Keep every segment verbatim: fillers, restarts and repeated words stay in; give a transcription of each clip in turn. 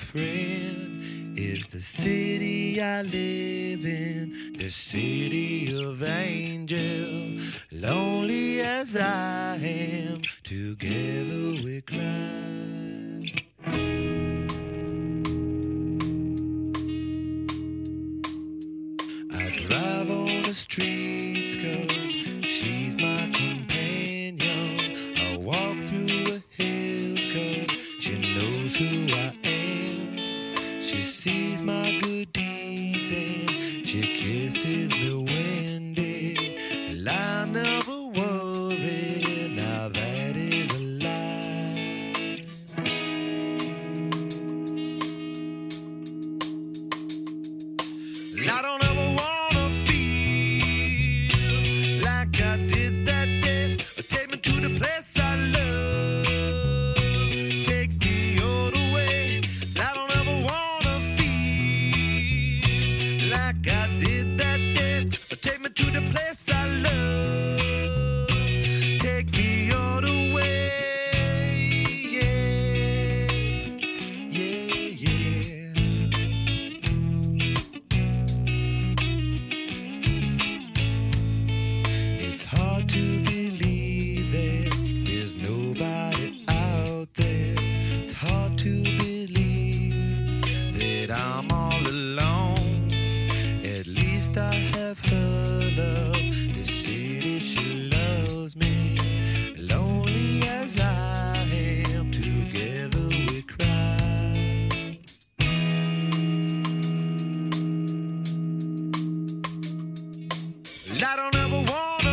friend is the city I live in, the city of angels. Lonely as I am, together we cry. I drive on the streets 'cause she's my companion. I walk through the hills 'cause she knows who I am. She sees my good deeds and she kisses me windy. And I never worry, now that is a lie. I don't ever wanna feel like I did that day. Take me to the place I love. Take me all the way. I don't ever wanna feel like I did that day. Take me to the place I love. Take me all the way. Yeah, yeah, yeah. It's hard to believe that there's nobody out there. It's hard to believe that I'm all alone. At least I have her love. The city, she loves me. Lonely as I am, together we cry. I don't ever wanna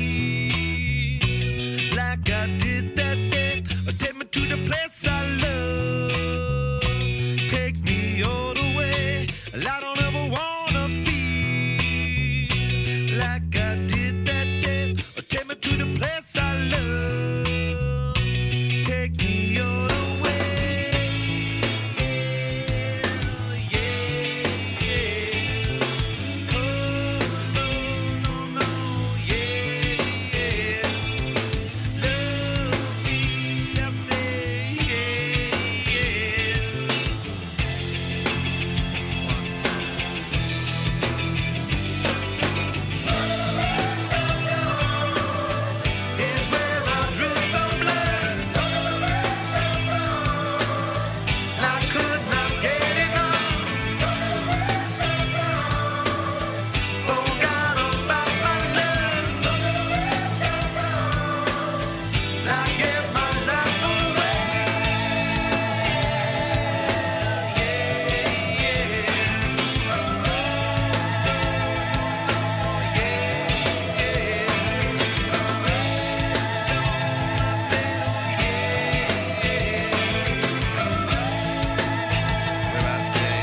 feel like I did that day. Take me to the place I love. Take me all the way. I don't ever wanna feel like I did that day. Take me to the place I love. Take me all the way. Yeah, yeah. Oh, no, no, no. Yeah, yeah. Love me, I say, yeah, yeah. One time. It's where I drew some blood. I could not get enough. Forgot about my love. I gave my life away. Yeah, where I stay.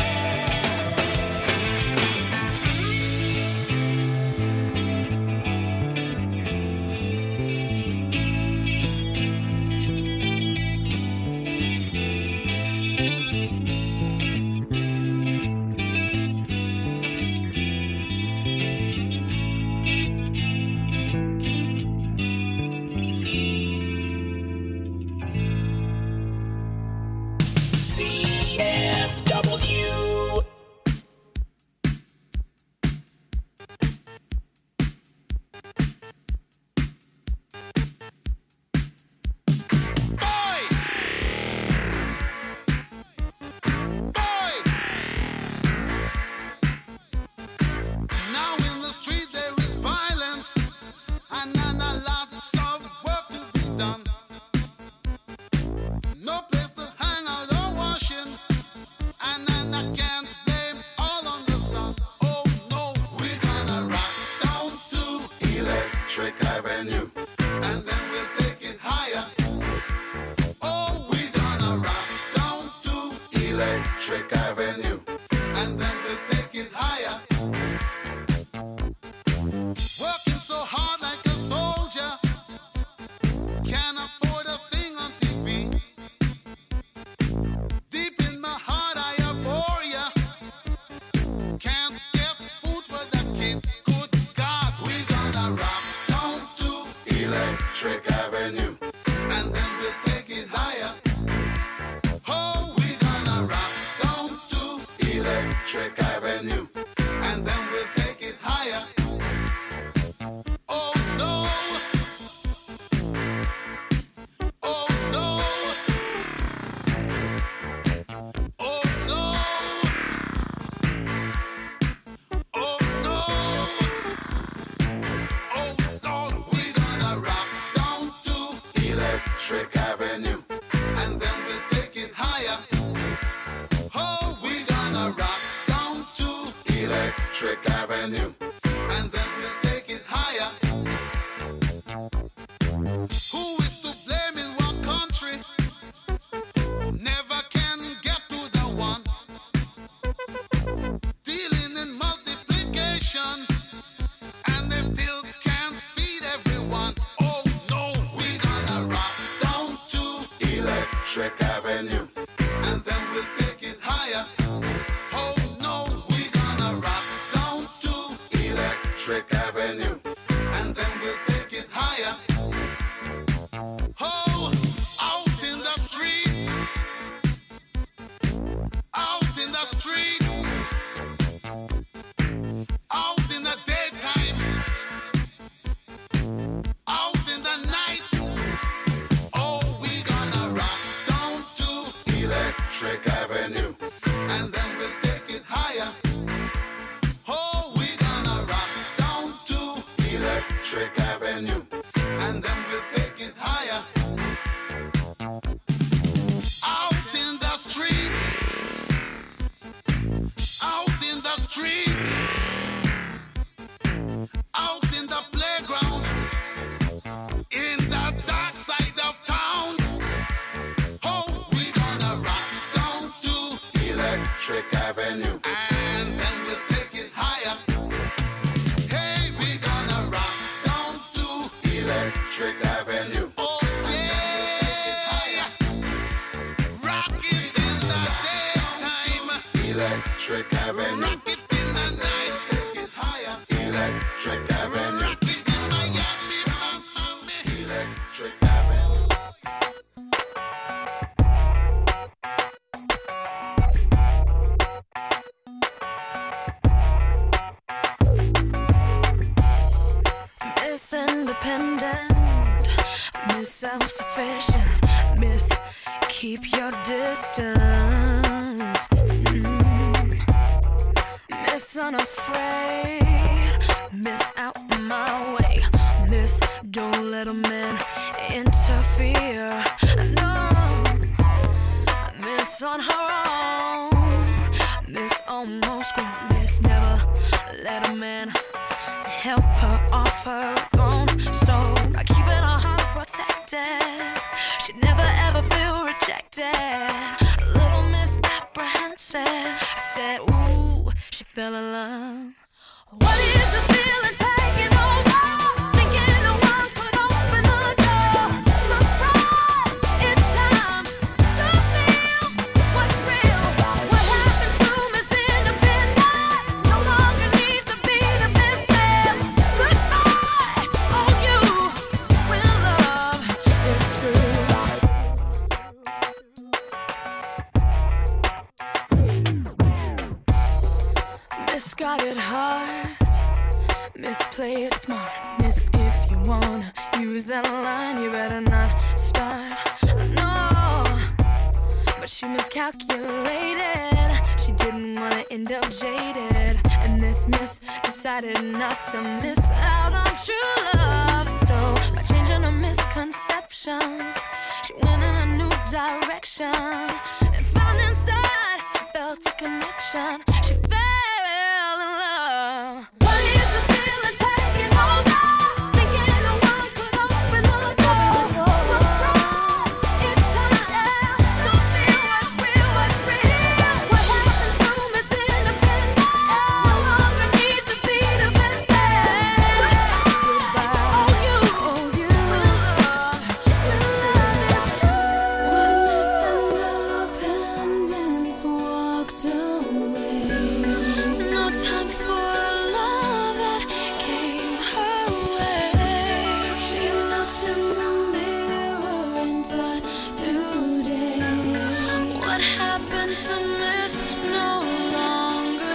C F W. Now in the street there is violence, and then a lots of work to be done. No place to hang out or washing, and then I can't blame all on the sun. Oh no, we're gonna rock down to Electric Avenue, and then we'll take it higher. Oh, we're gonna rock down to Electric Avenue, and then we'll take it higher. Working so hard like a soldier, can't afford a thing on T V. Deep in my heart I abhor ya. Can't get food for the kid. Good God, we gonna rock down to Electric Avenue, and then we'll take it higher. Oh, we gonna rock Electric Avenue, and then we'll take it higher. Oh no! Oh no! Oh no! Oh no! Oh no! We're gonna rock down to Electric Avenue, and then we'll take it higher. Oh, we're gonna rock down to Electric Avenue, and then we'll take it higher. Who is to blame in what country? Never can get to the one. Dealing in multiplication, and they still can't feed everyone. Oh no, we're gonna rock down to Electric Avenue, and then we'll take it higher. Oh no, we're gonna rock down to Electric Avenue, and then we'll take it higher. Oh, out in the street, out in the street, out in the daytime, out in the night. Oh, we gonna rock down to Electric Avenue, and then we'll take it higher. Oh, we gonna rock down to Electric Avenue, and then we'll take it higher. Out in the street, out in the street, out in the playground, in the dark side of town. Oh, we gonna rock down to Electric Avenue, and then we'll take it higher. Hey, we gonna rock down to Electric Avenue. Oh yeah, rock it in the daytime, Electric Avenue. Rock it in the night, take it higher, Electric Avenue. Rock it in Miami, Miami, Electric Avenue. Miss Independent, Miss Self-Sufficient, Miss Keep Your Distance, mm. Miss Unafraid, Miss Out My Way, Miss Don't Let a Man Interfere, no, Miss On Her Own, Miss Almost Grown, Miss Never Let a Man help her off her throne. So by keeping her heart protected, she'd never ever feel rejected. Little Miss Apprehensive, I said, ooh, she fell in love. What is this feeling taking over? Thinking no one could open the door. Surprise, it's time to feel what's real. What happened to Miss Independence? No longer needs to be defensive. Goodbye, all you when love is true. Miss got it hard, Miss play it smart, Miss if you wanna use that line, you better not start. No, but she miscalculated. She didn't wanna end up jaded, and this miss decided not to miss out on true love. So by changing her misconceptions, she went in a new direction and found inside she felt a connection. She fell in love. What is this feeling taking over? Thinking no one could open the door. Surprise, it's time to feel what's real, what's real. What happened to Miss Independence? No longer need to be defensive. Goodbye, all you, all you when love is true. When Miss Independence walked away, no time for love that came her way. She looked in the mirror and thought, today, what happened to Miss no longer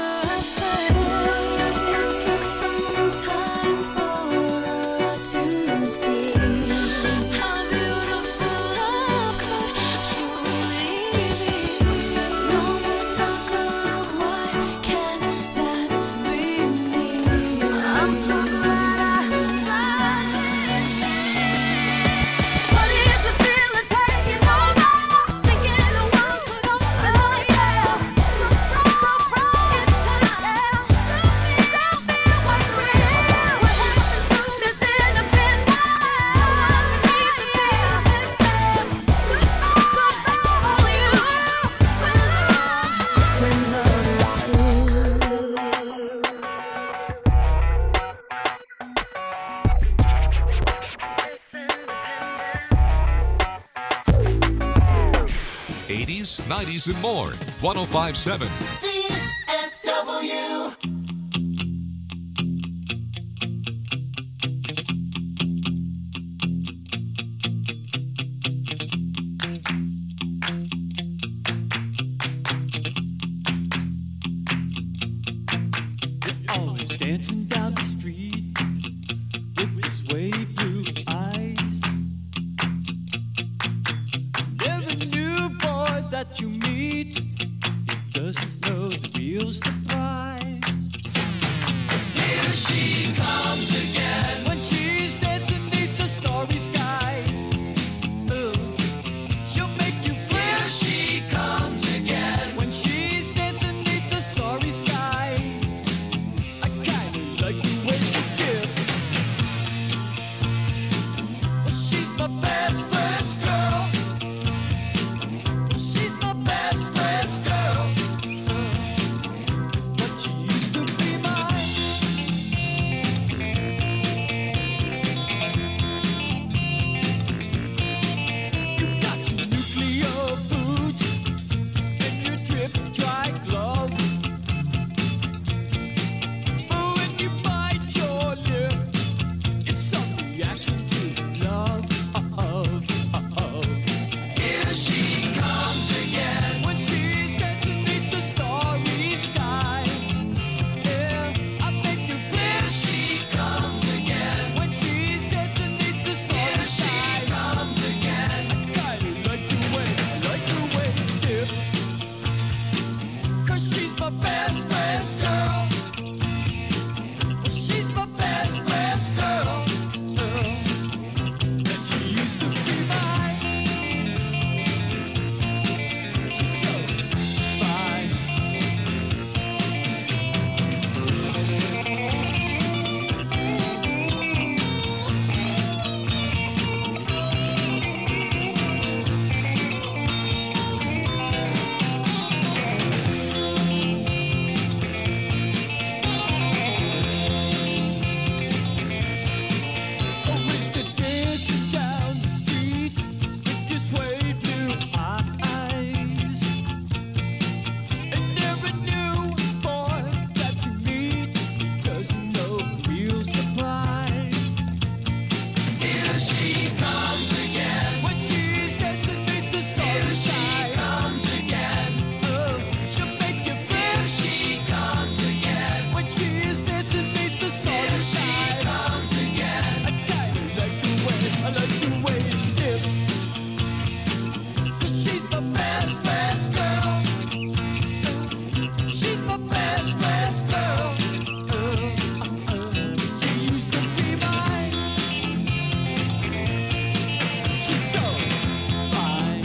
oldies, and more. one oh five point seven. C F W. Always dancing down the street with this way blue eyes. Every new boy that you meet, he doesn't know the real surprise. Here she comes again when she's dancing beneath the starry sky. Oh, she'll make you feel. Here she comes again when she's dancing beneath the starry sky. I kinda like the way she dips. Well, she's my best friend's girl. Well, she's my best friend's girl. But she used to be mine. You got your nuclear boots and your drip dry glove. Oh, when you bite your lip, it's some reaction to love. Here she comes again when she's dancing beneath the starry sky. Yeah, I make you feel. Here she comes again when she's dancing beneath the starry sky. Here she comes again. I kinda like the way, I like the way she dips. 'Cause she's my best friend's girl. Well, she's my best friend's girl. Uh, and she used to be mine. She's so fine. Always dancing down the street with your suede blue eyes. And every new boy that you meet doesn't know the real surprise. Here she comes again when she's dancing beneath the starry sky. Here she comes again. Oh, she'll make you feel. Here she comes again when she's dancing beneath the starry sky. Here she comes again. I kinda like the way, I like the way she dips. 'Cause she's my best friend's girl. She's my best friend's girl. Uh, uh, she used to be mine. She's so fine.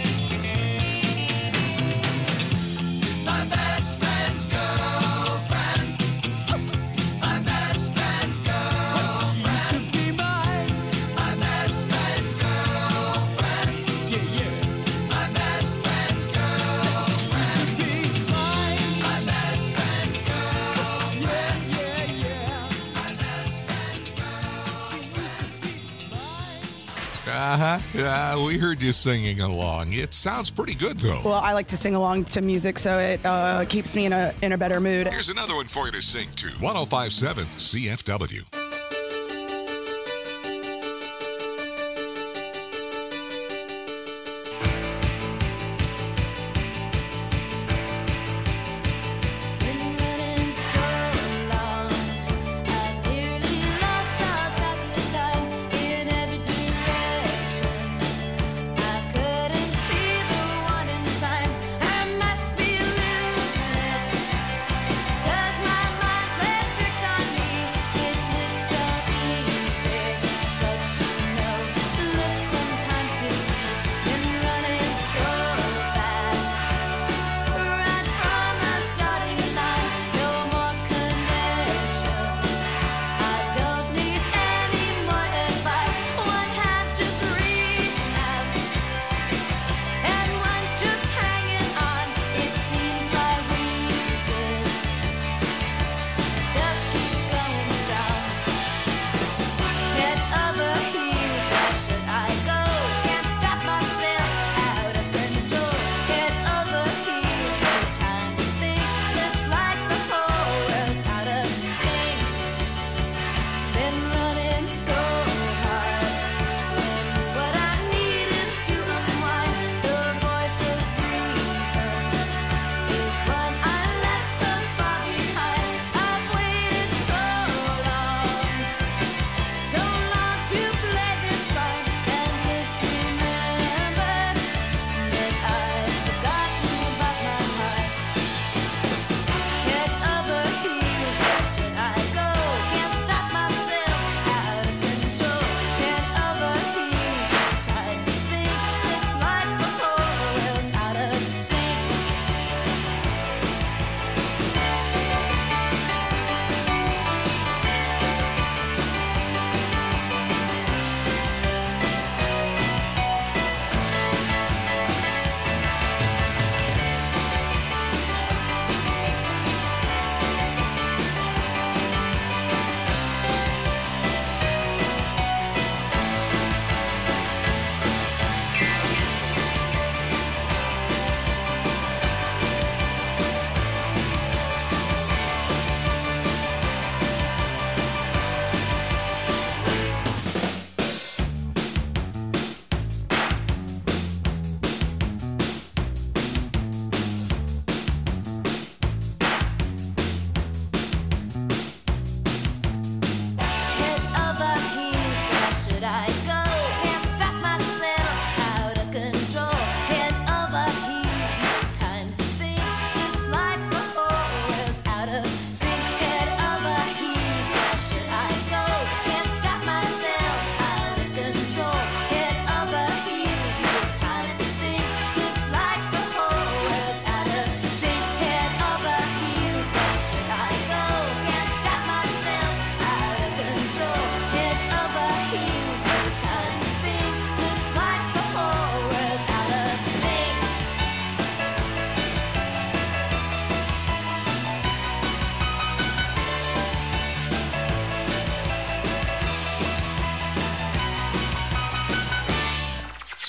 My best friend's girlfriend. My best friend's girlfriend. She used to be mine. My best friend's girlfriend. Yeah, yeah. My best friend's girlfriend. She used to be mine. My best friend's girlfriend. Yeah, yeah, yeah. My best friend's girlfriend. She used to be mine. Uh-huh. Uh, we heard you singing along. It sounds pretty good, though. Well, I like to sing along to music, so it uh, keeps me in a in a better mood. Here's another one for you to sing to. one oh five point seven C F W. Been running so long, I've nearly lost all track of time in every direction. I couldn't see the warning signs. I must be losing it. 'Cause my mind plays tricks on me. It looks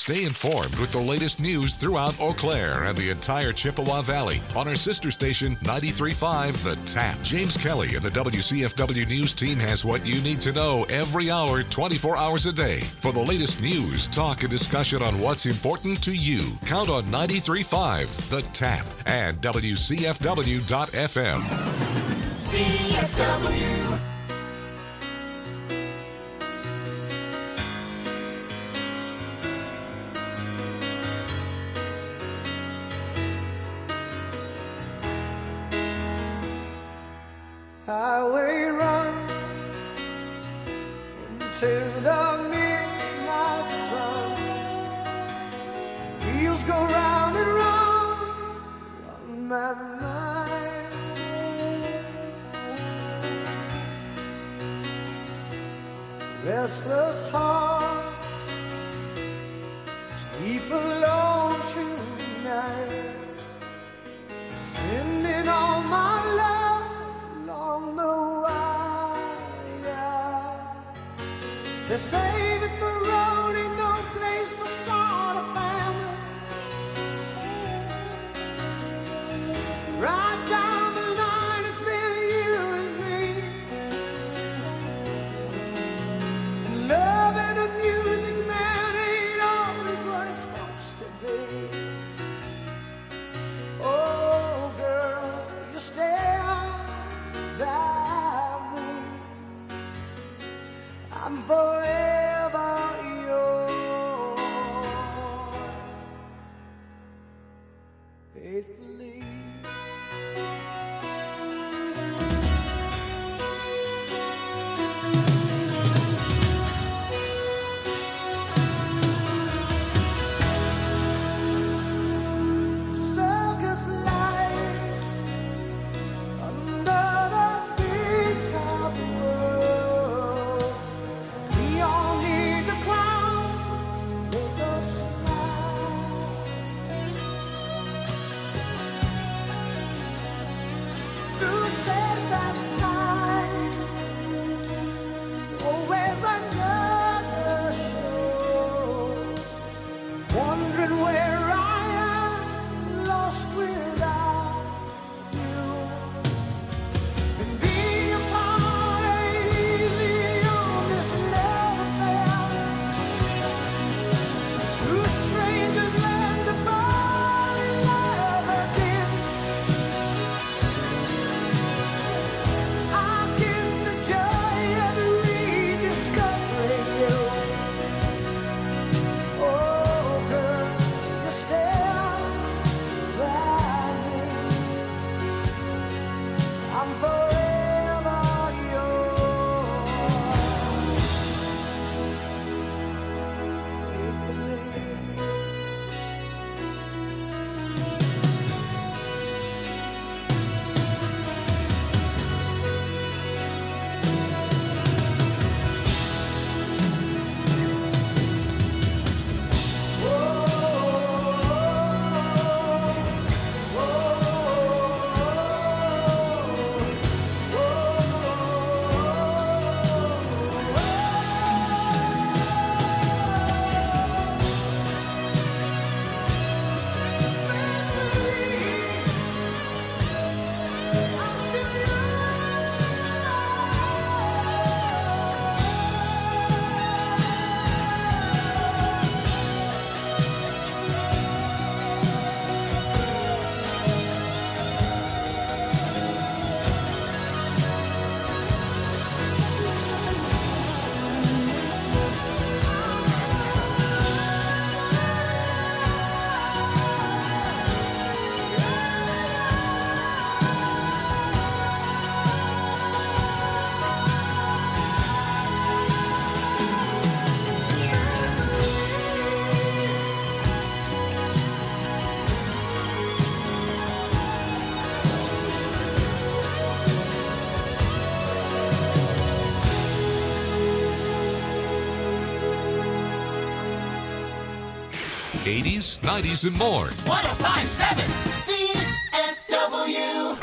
Stay informed with the latest news throughout Eau Claire and the entire Chippewa Valley on our sister station, ninety-three point five The Tap. James Kelly and the W C F W News team has what you need to know every hour, twenty-four hours a day. For the latest news, talk, and discussion on what's important to you, count on ninety-three point five The Tap and W C F W dot F M. C F W. Highway run into the midnight sun. Wheels go round and round on my mind. Restless hearts sleep alone tonight, sending all my love along the wire. They say that the road ain't no place to start a family. Right down the line, it's been you and me. And love and a music man ain't always what it's supposed to be. Oh, girl, you stand by me. I'm forever yours, faithfully. Circus life under the big top world. We all need the clowns to make us smile. Through space and time, always another show. Wondering where I am, lost without you. And being apart ain't easy on this love affair. Two strangers learn to fall in love again. I get the joy of rediscovering you. Oh, girl, you stand by me. I'm forever yours, faithfully. I'm still eighties, nineties, and more. one oh five point seven C F W.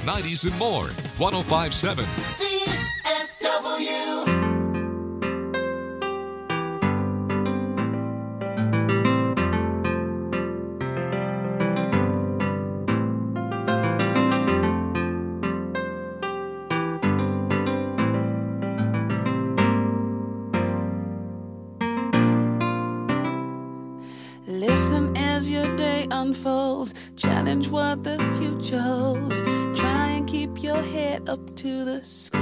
nineties, and more. one oh five point seven. C F W. Listen as your day unfolds. Challenge what the future holds. Try and keep your head up to the sky.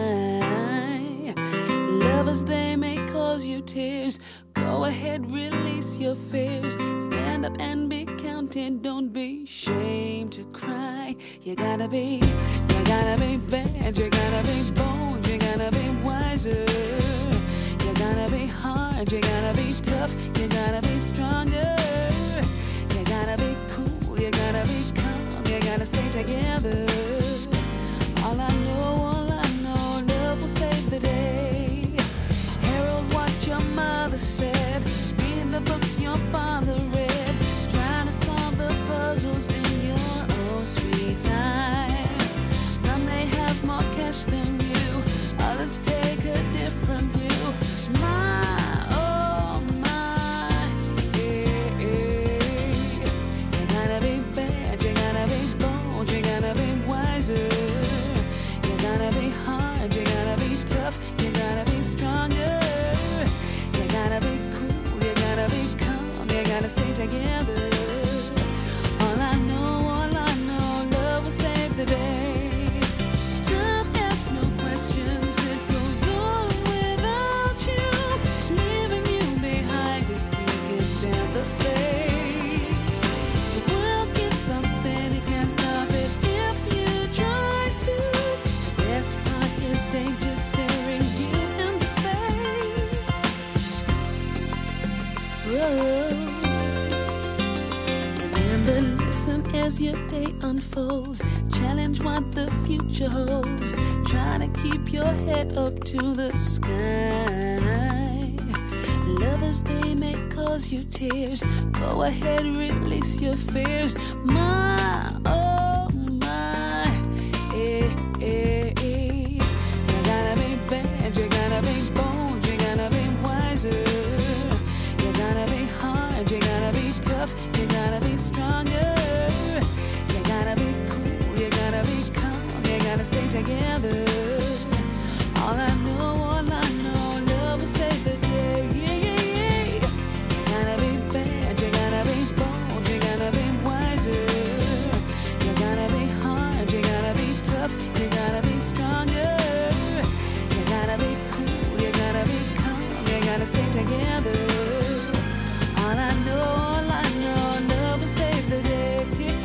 Lovers, they may cause you tears. Go ahead, release your fears. Stand up and be counted. Don't be ashamed to cry. You gotta be, you gotta be bad. You gotta be bold. You gotta be wiser. You gotta be hard, you gotta be tough, you gotta be stronger. You gotta be cool, you gotta be calm, you gotta stay together. All I know, all I know, love will save the day. Herald what your mother said, read the books your father read, trying to solve the puzzles in your own sweet time. Some may have more cash than you, others take a different view. My, oh my, yeah, yeah. You gotta be bad, you gotta be bold, you gotta be wiser. You gotta be hard, you gotta be tough, you gotta be stronger. You gotta be cool, you gotta be calm, you gotta stay together. All I know, all I know, love will save the day. Time asks no questions, it goes on without you, leaving you behind if you can stand the pace. The world keeps on spinning, can't stop it if you try to. The best part is danger staring you in the face. Whoa. Remember, listen as your day unfolds. Challenge what the future holds. Try to keep your head up to the sky. Lovers, they may cause you tears. Go ahead, release your fears. My, oh my, eh, eh, eh. You gotta be bad, you gotta be bold, you gotta be wiser. You gotta be hard, you gotta be tough, you gotta be stronger. You gotta be cool, you gotta be calm, you gotta stay together. All I know, all I know, love will save the day. Yeah, yeah, yeah. You gotta be bad, you gotta be bold, you gotta be wiser. You gotta be hard, you gotta be tough, you gotta be stronger. You gotta be cool, you gotta be calm, you gotta stay together. All I know, all I know, love will save the day.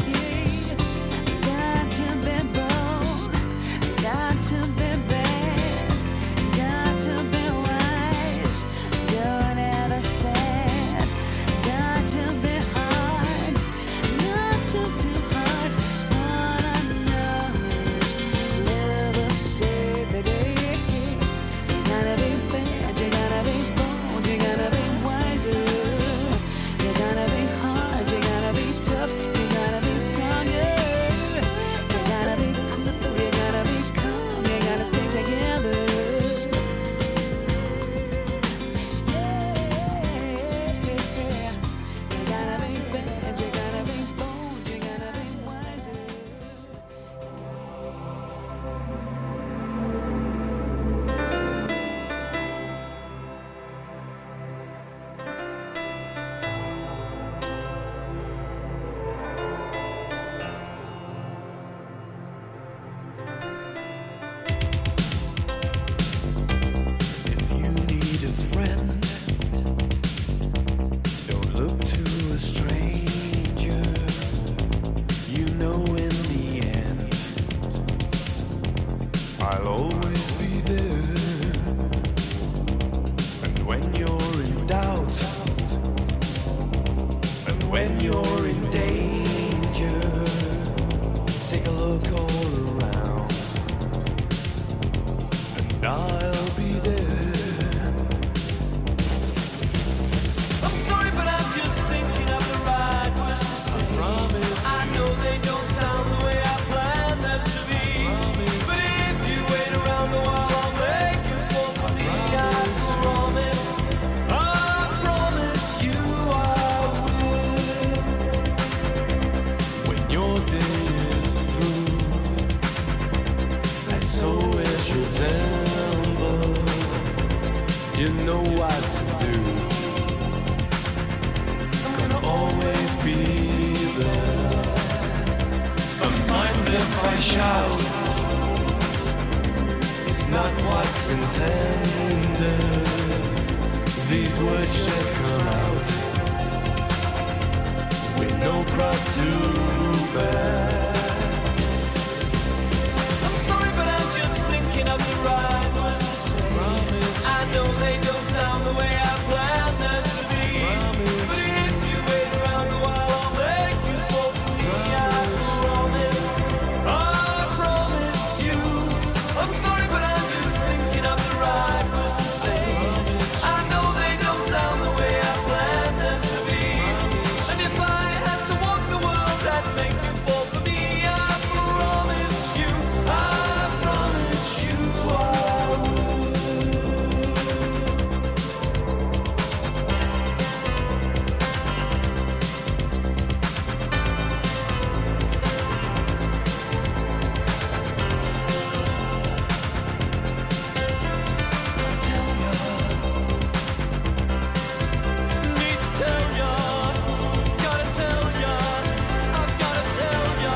Got to be bold, got to be bad, got to be wise, don't ever sad. Got to be hard, not too too hard. All I know is love will save the day. You gotta be bad, you gotta be bold, you gotta be wiser. You gotta be hard, you gotta be tough, you gotta be stronger. You gotta be cool, you gotta be calm, you gotta stay together. Yeah, you gotta be bad, you gotta be bold, you gotta be wiser. If you need a friend, don't look to a stranger. You know in the end, I'll always be there. And when you're in doubt, and when you're in danger, take a look all around, and I'll be there. I'm sorry, but I'm just thinking of the right words to say. I promise. I know they don't sound the way I planned them to be. So where's your temper? You know what to do. I'm gonna always be there. Sometimes if I shout, it's not what's intended. These words just come out with no cross to bear. I'm sorry, but I'm just thinking of the right words to say. Promise. I know they don't sound the way I planned them to be. Promise. But if you wait around a while, I'll make you fall for me. Promise. I promise. I promise you. I'm sorry, but I'm just thinking of the right words to say. Promise. I know they don't sound the way I planned them to be. Promise. And if I had to walk the world, I'd make you fall for me. I promise you. I promise you I would. Tell ya, need to tell ya, gotta tell ya, I've gotta tell ya.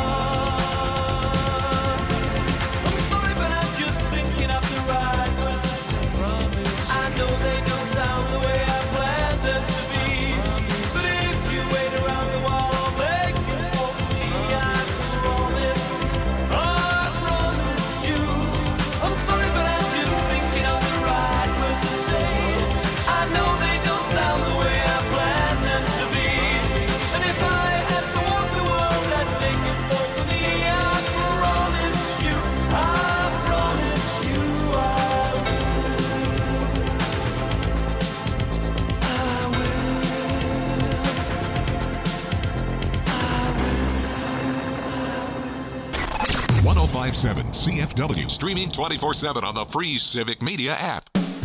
I'm sorry, but I'm just thinking of the right words to say. Promise. I know they don't sound the way I planned them to be. Promise. But if you wait around a while, I'll make you fall for me. I promise. I promise you. I'm sorry, but I'm just thinking of the right words to say. I know they don't sound the way I planned them to be. And if I had to walk the world, I'd make it fall for me. I promise you. I promise you I one oh five point seven C F W, streaming twenty-four seven on the free Civic Media app.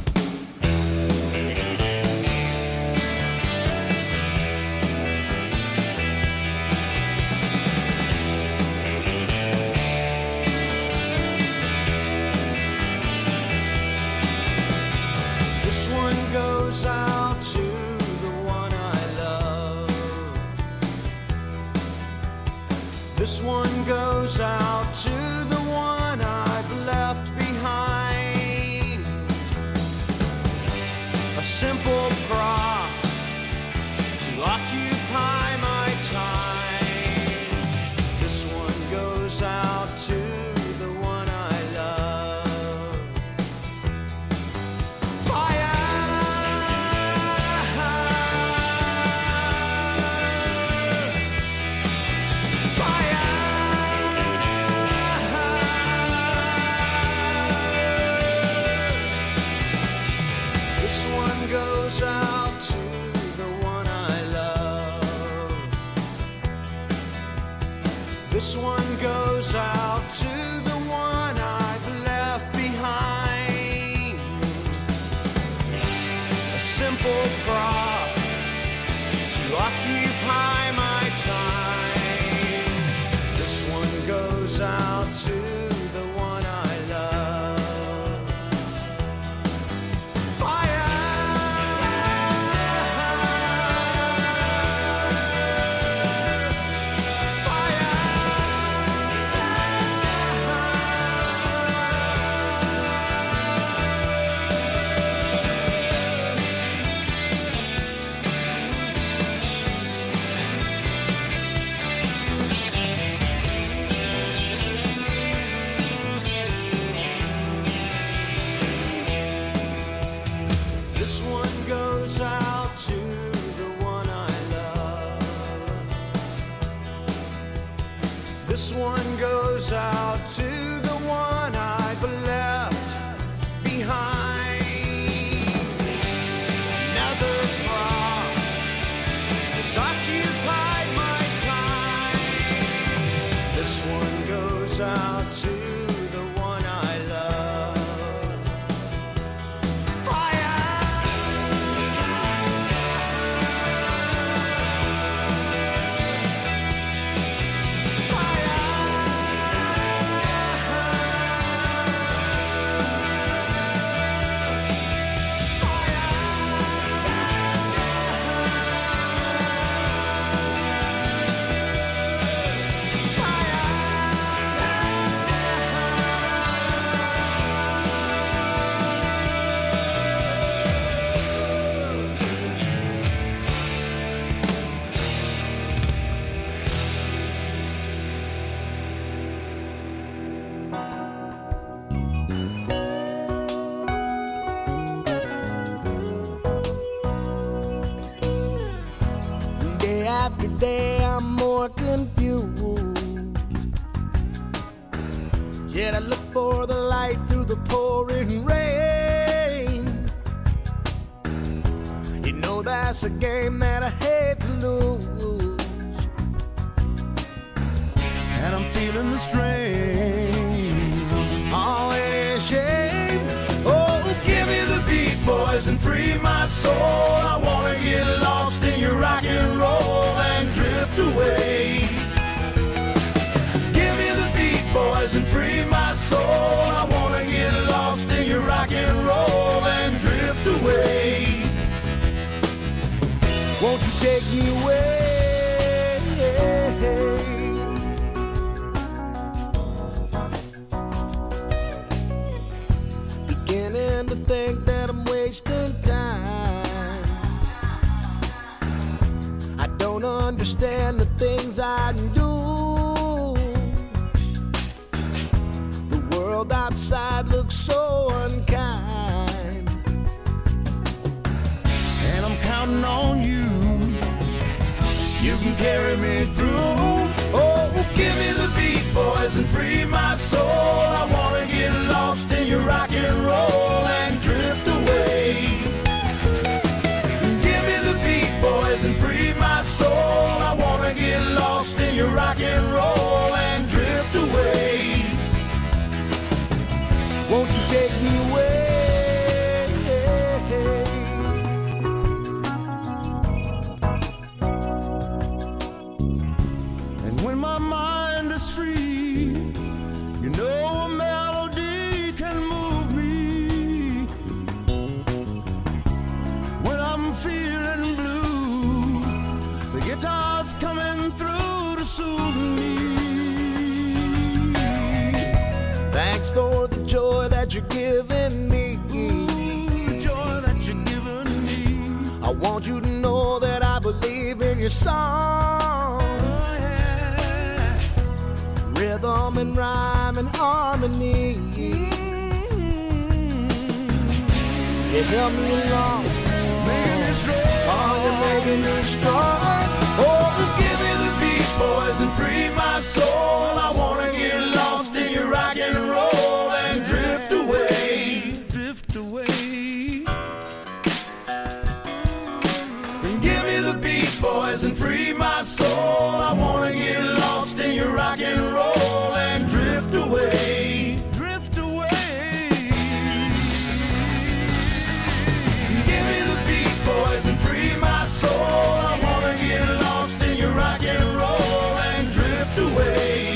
This one goes out to the one I love. This one goes out to the one I've left behind. A simple prop to occupy my time. This one goes out to the one I love. Fire! Fire! This one goes after day I'm more confused. Yet I look for the light through the pouring rain. You know that's a game that I hate to lose. And I'm feeling the strain. Oh, it is shame. Oh, give me the beat, boys, and free my soul. I wanna get lost in your rock and roll and drift away. Give me the beat, boys, and free my soul. I wanna get lost in your rock and roll and drift away. Won't you take me away? Beginning to think that I'm wasting time. I don't understand the things I do. The world outside looks so unkind, and I'm counting on you. You can carry me through. Oh, give me the beat, boys, and free my soul. I wanna get lost in your rock and roll and drift away. Give me the beat, boys, and free my soul. I wanna get lost in your rock and roll and drift away. Won't you take me away? And when my mind is free, you know a melody can move me. When I'm feeling blue, the guitar's coming through to soothe me. Thanks for the joy that you're giving me. The joy that you're giving me. I want you to know that I believe in your song. Oh, yeah. Rhythm and rhyme and harmony. You help me along, making me strong. Oh, you're making me strong. Oh, give me the beat, boys, and free my soul. I wanna get lost in your rock and roll and drift away, drift away. And give me the beat, boys, and free my soul. I wanna get lost in your rock and roll and drift away, drift away. Give me the beat, boys, and free my soul. I wanna get lost in your rock and roll and drift away.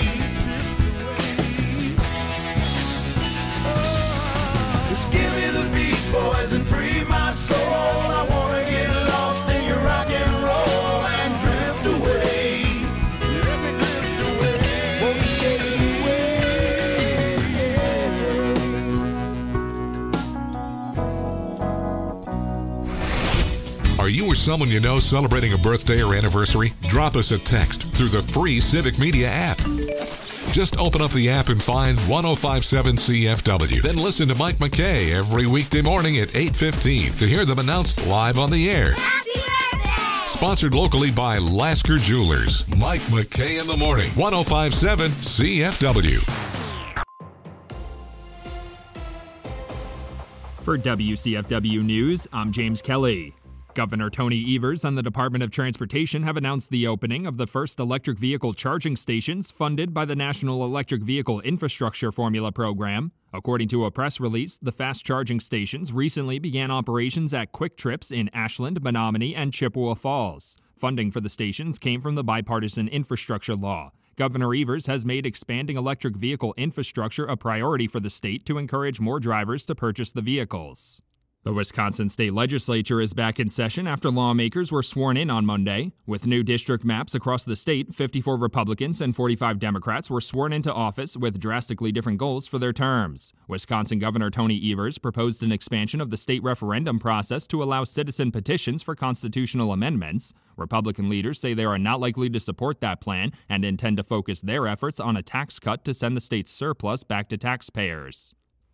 Just give me the beat, boys, and free my soul. I wanna get lost in your rock and roll and drift away. Let me drift away. Won't you take me away? Are you or someone you know celebrating a birthday or anniversary? Drop us a text through the free Civic Media app. Just open up the app and find one oh five seven C F W. Then listen to Mike McKay every weekday morning at eight fifteen to hear them announced live on the air. Happy birthday! Sponsored locally by Lasker Jewelers. Mike McKay in the morning. one oh five seven C F W. For W C F W News, I'm James Kelly. Governor Tony Evers and the Department of Transportation have announced the opening of the first electric vehicle charging stations funded by the National Electric Vehicle Infrastructure Formula Program. According to a press release, the fast charging stations recently began operations at Quick Trips in Ashland, Menominee, and Chippewa Falls. Funding for the stations came from the bipartisan infrastructure law. Governor Evers has made expanding electric vehicle infrastructure a priority for the state to encourage more drivers to purchase the vehicles. The Wisconsin State Legislature is back in session after lawmakers were sworn in on Monday. With new district maps across the state, fifty-four Republicans and forty-five Democrats were sworn into office with drastically different goals for their terms. Wisconsin Governor Tony Evers proposed an expansion of the state referendum process to allow citizen petitions for constitutional amendments. Republican leaders say they are not likely to support that plan and intend to focus their efforts on a tax cut to send the state's surplus back to taxpayers.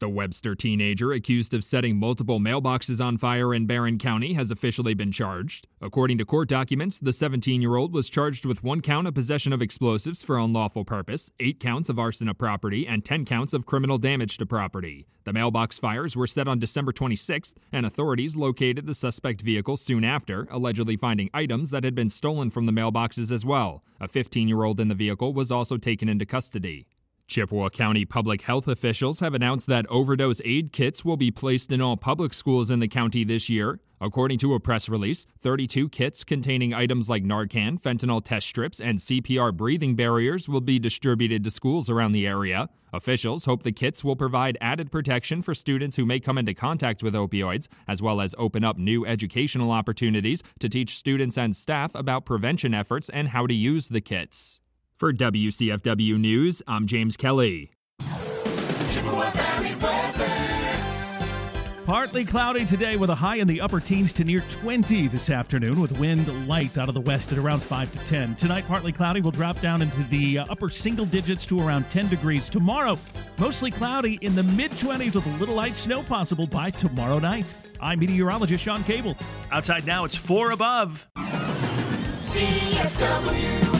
The Webster teenager accused of setting multiple mailboxes on fire in Barron County has officially been charged. According to court documents, the seventeen-year-old was charged with one count of possession of explosives for unlawful purpose, eight counts of arson of property, and ten counts of criminal damage to property. The mailbox fires were set on December twenty-sixth, and authorities located the suspect vehicle soon after, allegedly finding items that had been stolen from the mailboxes as well. A fifteen-year-old in the vehicle was also taken into custody. Chippewa County public health officials have announced that overdose aid kits will be placed in all public schools in the county this year. According to a press release, thirty-two kits containing items like Narcan, fentanyl test strips, and C P R breathing barriers will be distributed to schools around the area. Officials hope the kits will provide added protection for students who may come into contact with opioids, as well as open up new educational opportunities to teach students and staff about prevention efforts and how to use the kits. For W C F W News, I'm James Kelly. Chippewa Valley weather. Partly cloudy today with a high in the upper teens to near twenty this afternoon, with wind light out of the west at around five to ten. Tonight, partly cloudy will drop down into the uh, upper single digits to around ten degrees. Tomorrow, mostly cloudy in the mid-twenties with a little light snow possible by tomorrow night. I'm meteorologist Sean Cable. Outside now, it's four above. C F W.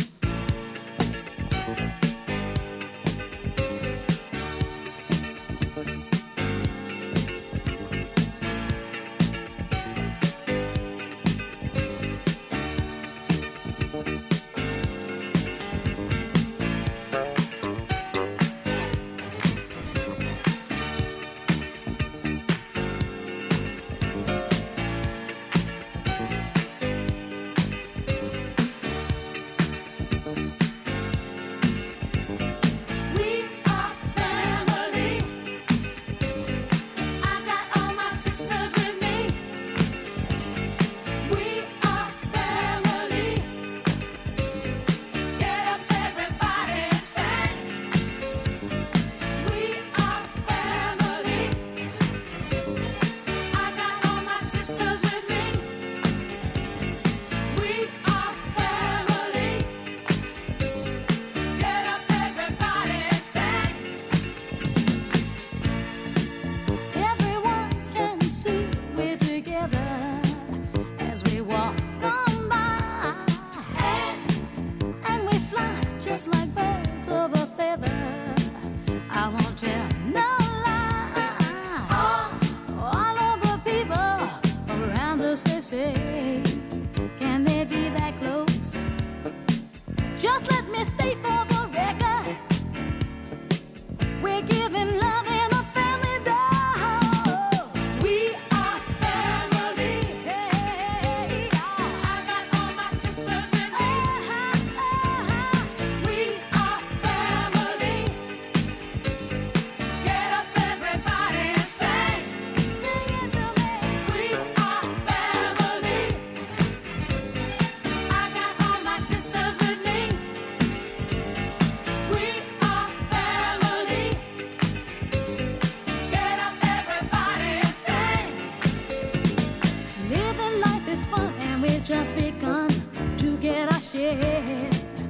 Just begun to get our share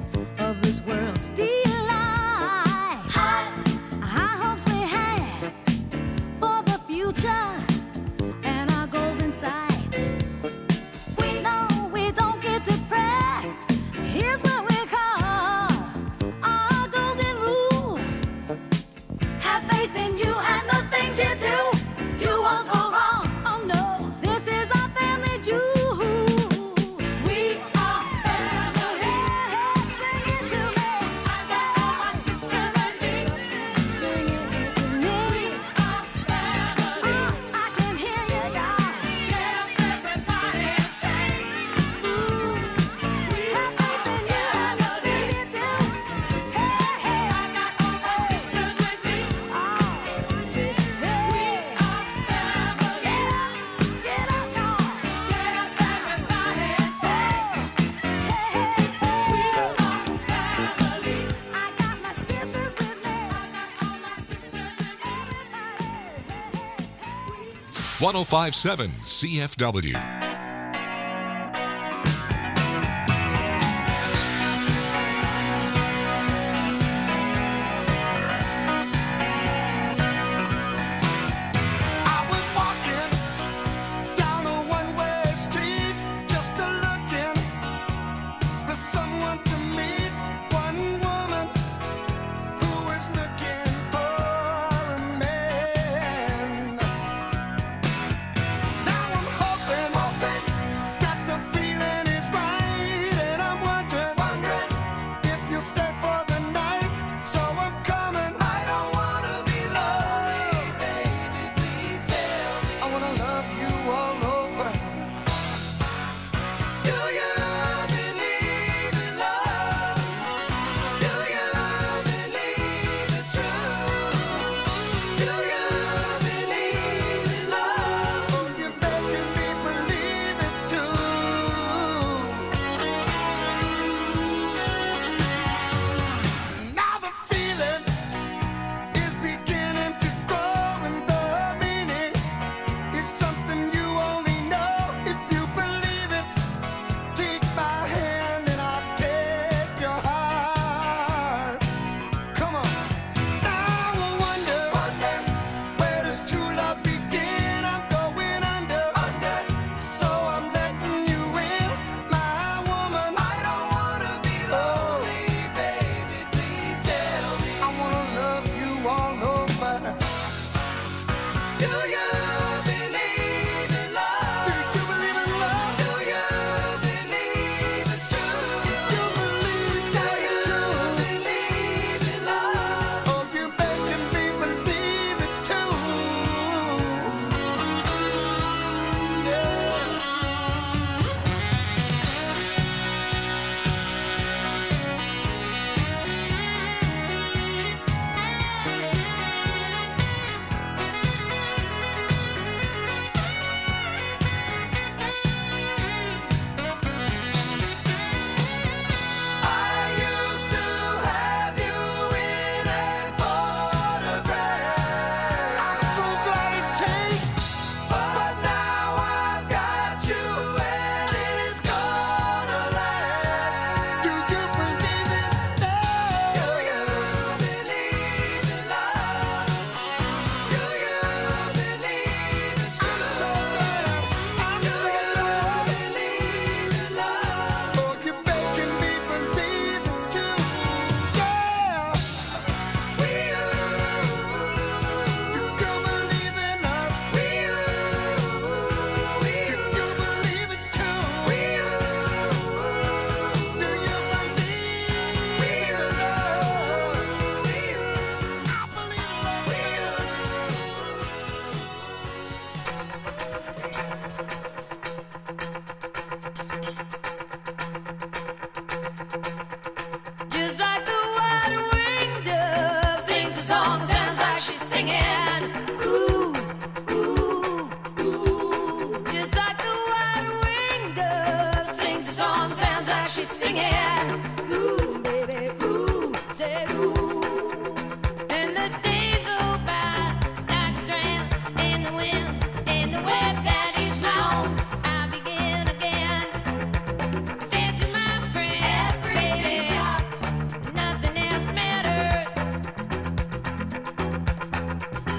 of this world's delight. High, high hopes we have for the future and our goals in sight. We know we don't get depressed. Here's what we call our golden rule. Have faith in you and the things you do. You won't go wrong. Oh no, this is our family jewel. one oh five point seven C F W. singing. Ooh, ooh, ooh. Just like the white-winged dove sings a song, sounds like she's singing. Ooh, baby, ooh, say ooh. And the days go by like a strand in the wind, in the web that is wrong. I begin again. Said to my friend, baby, nothing else matters.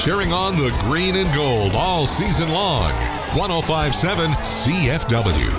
cheering on the green and gold all season long. one oh five point seven C F W.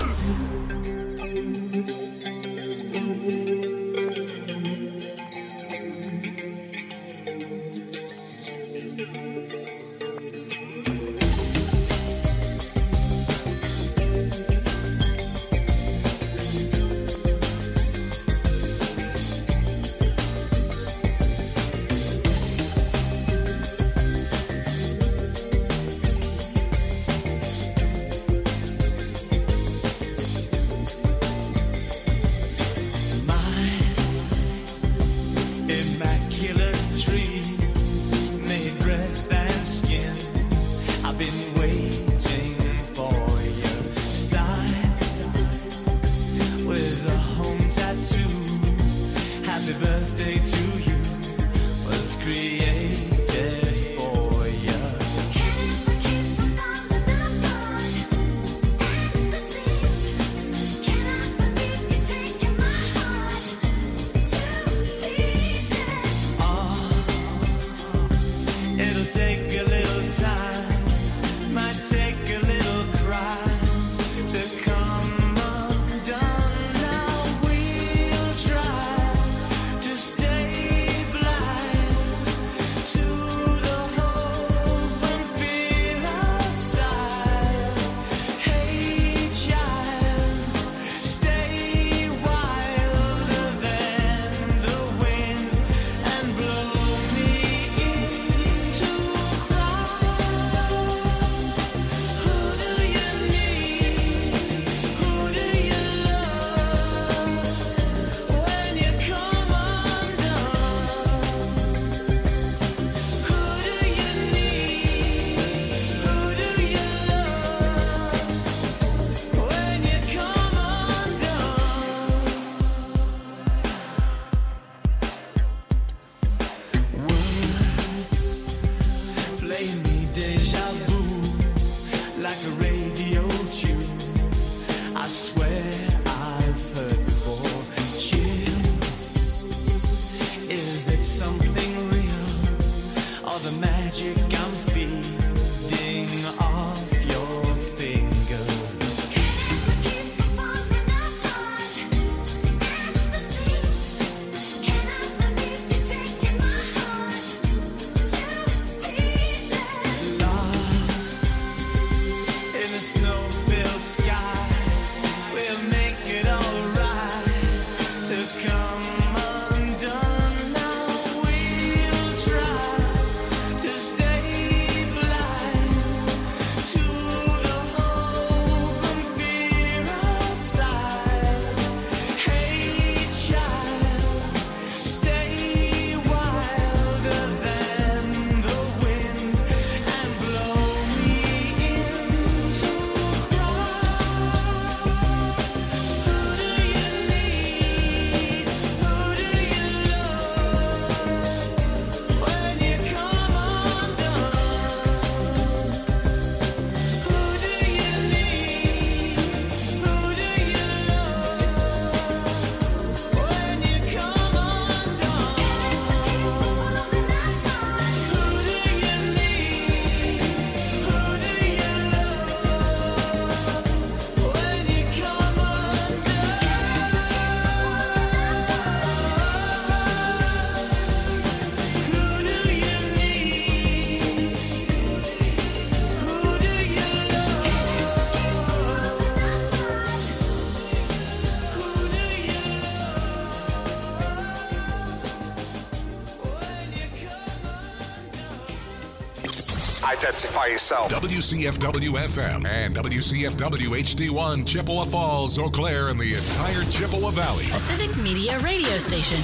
Identify yourself. W C F W F M and W C F W H D one, Chippewa Falls, Eau Claire, and the entire Chippewa Valley. A Civic Media radio station.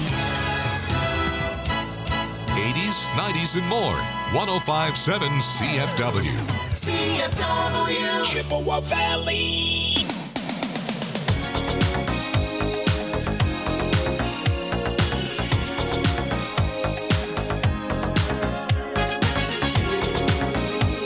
eighties, nineties, and more. one oh five point seven C F W. C F W. Chippewa Valley.